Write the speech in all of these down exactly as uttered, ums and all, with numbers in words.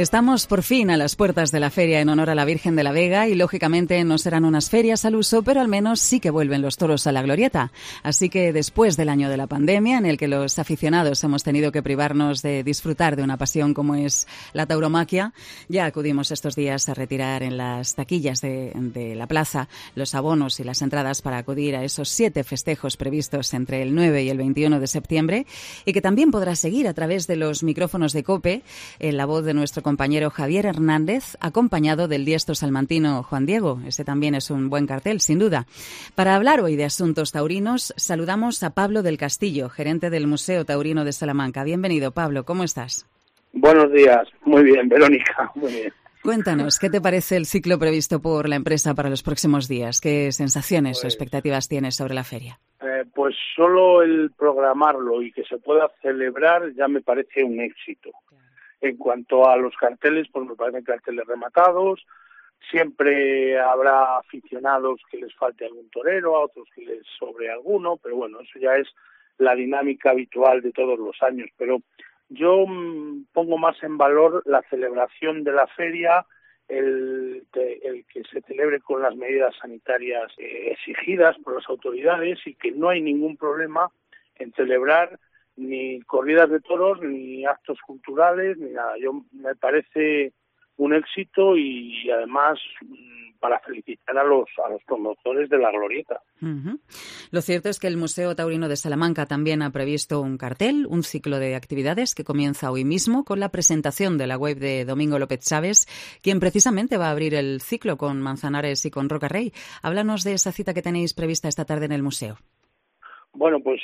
Estamos por fin a las puertas de la feria en honor a la Virgen de la Vega y lógicamente no serán unas ferias al uso, pero al menos sí que vuelven los toros a la glorieta. Así que después del año de la pandemia, en el que los aficionados hemos tenido que privarnos de disfrutar de una pasión como es la tauromaquia, ya acudimos estos días a retirar en las taquillas de, de la plaza los abonos y las entradas para acudir a esos siete festejos previstos entre el nueve y el veintiuno de septiembre y que también podrá seguir a través de los micrófonos de COPE en la voz de nuestro compañero Javier Hernández, acompañado del diestro salmantino Juan Diego. Ese también es un buen cartel, sin duda. Para hablar hoy de asuntos taurinos, saludamos a Pablo del Castillo, gerente del Museo Taurino de Salamanca. Bienvenido, Pablo, ¿cómo estás? Buenos días, muy bien, Verónica, muy bien. Cuéntanos, ¿qué te parece el ciclo previsto por la empresa para los próximos días? ¿Qué sensaciones pues, o expectativas tienes sobre la feria? Eh, pues solo el programarlo y que se pueda celebrar ya me parece un éxito. En cuanto a los carteles, pues me parecen carteles rematados. Siempre habrá aficionados que les falte algún torero, a otros que les sobre alguno, pero bueno, eso ya es la dinámica habitual de todos los años. Pero yo mmm, pongo más en valor la celebración de la feria, el, de, el que se celebre con las medidas sanitarias eh, exigidas por las autoridades y que no hay ningún problema en celebrar ni corridas de toros, ni actos culturales, ni nada. Yo me parece un éxito y, y además para felicitar a los a los promotores de la glorieta. Uh-huh. Lo cierto es que el Museo Taurino de Salamanca también ha previsto un cartel, un ciclo de actividades que comienza hoy mismo con la presentación de la web de Domingo López Chávez, quien precisamente va a abrir el ciclo con Manzanares y con Roca Rey. Háblanos de esa cita que tenéis prevista esta tarde en el museo. Bueno, pues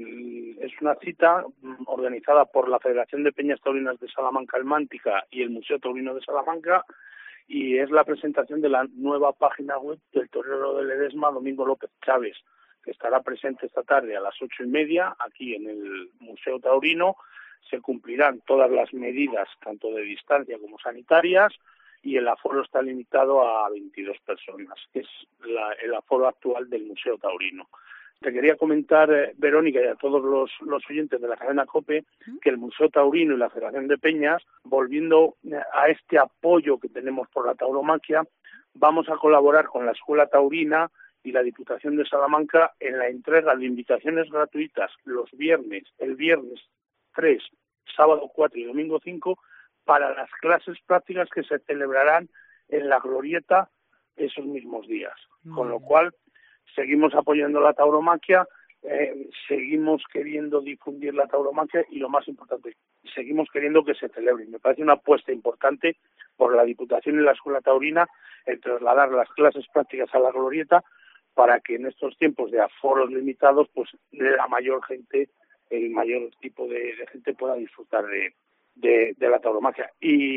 es una cita organizada por la Federación de Peñas Taurinas de Salamanca Almántica y el Museo Taurino de Salamanca y es la presentación de la nueva página web del torero de Ledesma, Domingo López Chávez, que estará presente esta tarde a las ocho y media aquí en el Museo Taurino. Se cumplirán todas las medidas, tanto de distancia como sanitarias, y el aforo está limitado a veintidós personas, que es la, el aforo actual del Museo Taurino. Te quería comentar, eh, Verónica, y a todos los, los oyentes de la cadena COPE, que el Museo Taurino y la Federación de Peñas, volviendo a este apoyo que tenemos por la tauromaquia, vamos a colaborar con la Escuela Taurina y la Diputación de Salamanca en la entrega de invitaciones gratuitas los viernes, el viernes tres, sábado cuatro y domingo cinco, para las clases prácticas que se celebrarán en la glorieta esos mismos días. Mm. Con lo cual, seguimos apoyando la tauromaquia, eh, seguimos queriendo difundir la tauromaquia y lo más importante, seguimos queriendo que se celebre. Me parece una apuesta importante por la Diputación y la Escuela Taurina el trasladar las clases prácticas a la glorieta para que en estos tiempos de aforos limitados, pues la mayor gente, el mayor tipo de, de gente pueda disfrutar de, de, de la tauromaquia.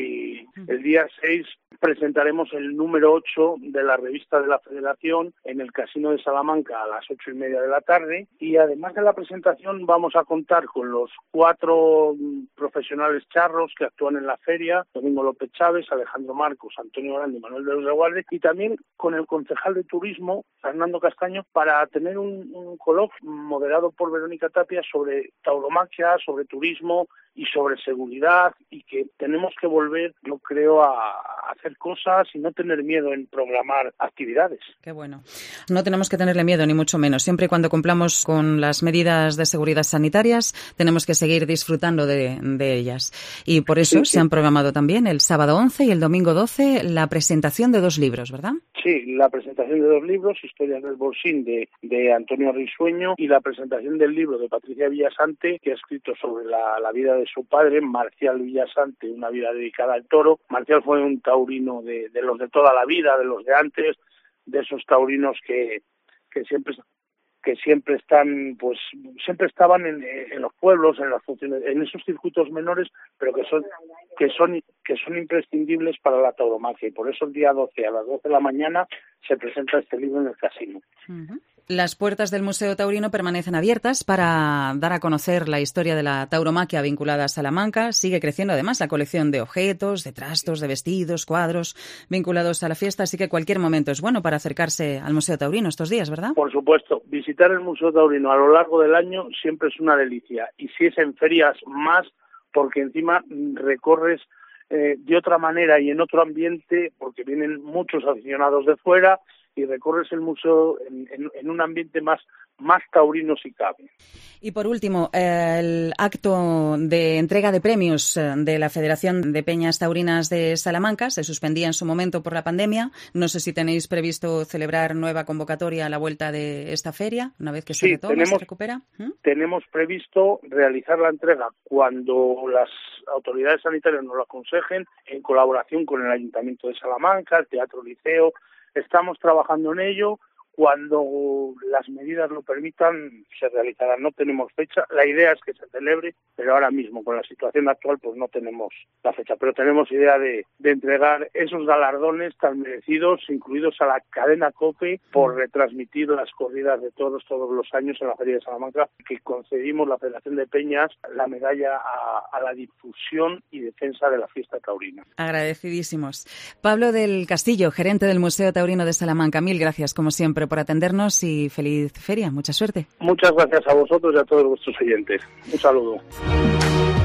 Y el día seis presentaremos el número ocho de la revista de la Federación en el Casino de Salamanca a las ocho y media de la tarde y además de la presentación vamos a contar con los cuatro profesionales charros que actúan en la feria, Domingo López Chávez, Alejandro Marcos, Antonio Grande y Manuel de los Reguardes, y también con el concejal de turismo, Fernando Castaño, para tener un, un coloquio moderado por Verónica Tapia sobre tauromaquia, sobre turismo y sobre seguridad, y que tenemos que volver, yo creo, a hacer cosas y no tener miedo en programar actividades. Qué bueno. No tenemos que tenerle miedo, ni mucho menos. Siempre y cuando cumplamos con las medidas de seguridad sanitarias, tenemos que seguir disfrutando de, de ellas. Y por eso sí, sí. se han programado también el sábado once y el domingo doce la presentación de dos libros, ¿verdad? Sí, la presentación de dos libros, Historias del Bolsín de, de Antonio Risueño y la presentación del libro de Patricia Villasante, que ha escrito sobre la, la vida de su padre, Marcial Villasante, una vida dedicada al toro. Marcial fue un taurino de, de los de toda la vida, de los de antes, de esos taurinos que, que siempre que siempre están, pues siempre estaban en, en los pueblos, en las funciones, en esos circuitos menores, pero que son que son que son imprescindibles para la tauromaquia, y por eso el día doce a las doce de la mañana se presenta este libro en el casino. Uh-huh. Las puertas del Museo Taurino permanecen abiertas para dar a conocer la historia de la tauromaquia vinculada a Salamanca. Sigue creciendo además la colección de objetos, de trastos, de vestidos, cuadros vinculados a la fiesta, así que cualquier momento es bueno para acercarse al Museo Taurino estos días, ¿verdad? Por supuesto, visitar el Museo Taurino a lo largo del año siempre es una delicia, y si es en ferias más, porque encima recorres eh, de otra manera y en otro ambiente, porque vienen muchos aficionados de fuera y recorres el museo en, en, en un ambiente más, más taurino si cabe. Y por último, el acto de entrega de premios de la Federación de Peñas Taurinas de Salamanca se suspendía en su momento por la pandemia. No sé si tenéis previsto celebrar nueva convocatoria a la vuelta de esta feria, una vez que sí, se retoma, tenemos, se recupera. ¿Mm? Tenemos previsto realizar la entrega cuando las autoridades sanitarias nos lo aconsejen, en colaboración con el Ayuntamiento de Salamanca, el Teatro Liceo. Estamos trabajando en ello. Cuando las medidas lo permitan, se realizará. No tenemos fecha. La idea es que se celebre, pero ahora mismo, con la situación actual, pues no tenemos la fecha. Pero tenemos idea de, de entregar esos galardones tan merecidos, incluidos a la cadena COPE, por retransmitir las corridas de toros todos los años en la Feria de Salamanca, que concedimos la Federación de Peñas la medalla a, a la difusión y defensa de la fiesta taurina. Agradecidísimos. Pablo del Castillo, gerente del Museo Taurino de Salamanca, mil gracias, como siempre, por atendernos y feliz feria. Mucha suerte. Muchas gracias a vosotros y a todos vuestros oyentes. Un saludo.